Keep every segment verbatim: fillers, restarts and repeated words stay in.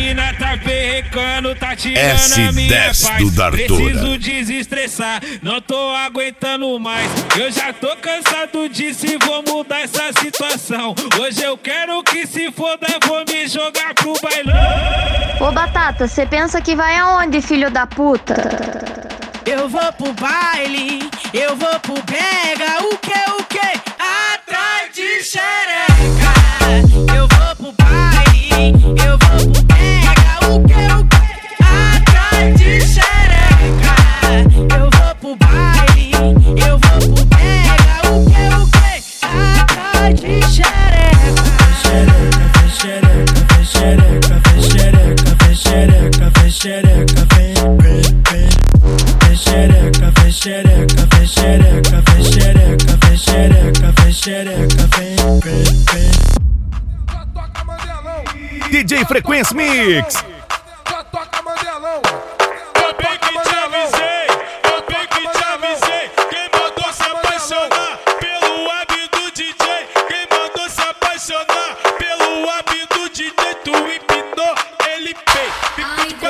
mina tá perrecando, tá tirando a minha paz. Preciso desestressar, não tô aguentando mais. Eu já tô cansado disso e vou mudar essa situação. Hoje eu quero que se foda, vou me jogar pro bailão. Ô Batata, cê pensa que vai aonde, filho da puta? Eu vou pro baile, eu vou pro pega, o que, o que? Atrás de xereca. Eu vou pro baile, eu vou pro pega, o que, o que? Atrás de xereca. Eu vou pro baile, eu vou pro pega, o que, o que? Atrás de xereca. Xereca, xereca, xereca, xereca, xereca, vem, vem, vem. Xereca, vem xereca, vem xereca, vem xereca, vem xereca, vem xereca, vem, vem, vem. Já toca Mandelão. D J Frequência Mix. Já toca Mandelão. Eu bem que te avisei, eu bem que te avisei. Quem mandou se apaixonar pelo hábito do D J? Quem mandou se apaixonar pelo hábito do D J? Tu empinou, ele pei.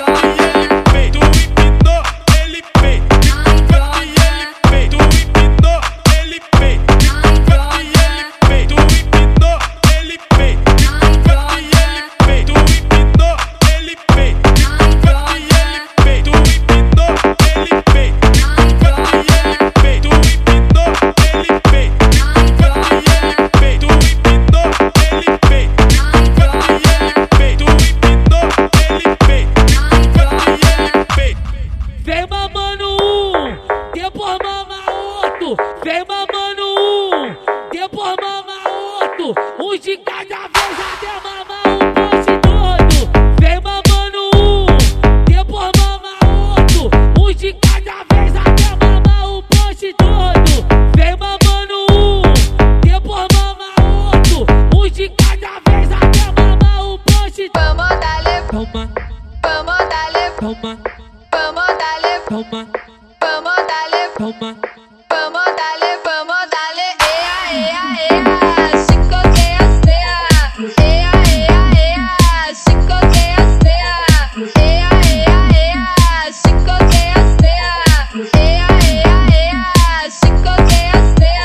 Vem mamando um, depois mama outro. Um de cada vez até mamar um poste todo. Vem mamando um, depois mama outro. Um de cada vez até mamar um poste todo. Vem mamando um, depois mama outro. Um de cada vez até mamar um poste todo. Vamos darle, Toma, vamos darle, toma, vamos darle, toma, vamos darle, toma. vamos darle, vamos darle, ea, ea, ea, chicoteia, ea, ea, ea, chicoteia, ea, ea, ea, chicoteia, ea, ea, ea, chicoteia,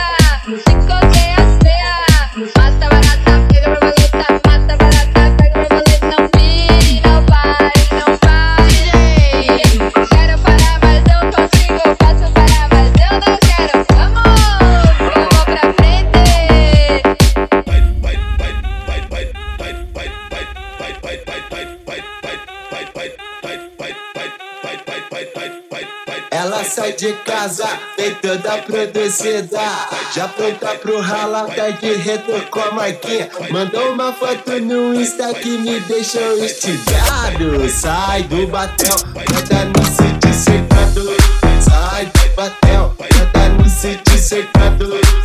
chicoteia, mata barata, pega borboleta, mata barata, pega borboleta, não vire, não vai, não vai, quero parar, mas não consigo, faço parar, mas eu não quero, vamos, vamos pra frente. Ela sai de casa, vem toda produzida, já pronta pro rala, tá de retro com a marquinha. Mandou uma foto no Insta que me deixou instigado. Sai do batel, já tá no sítio cercado. Sai do batel, já tá no sítio cercado.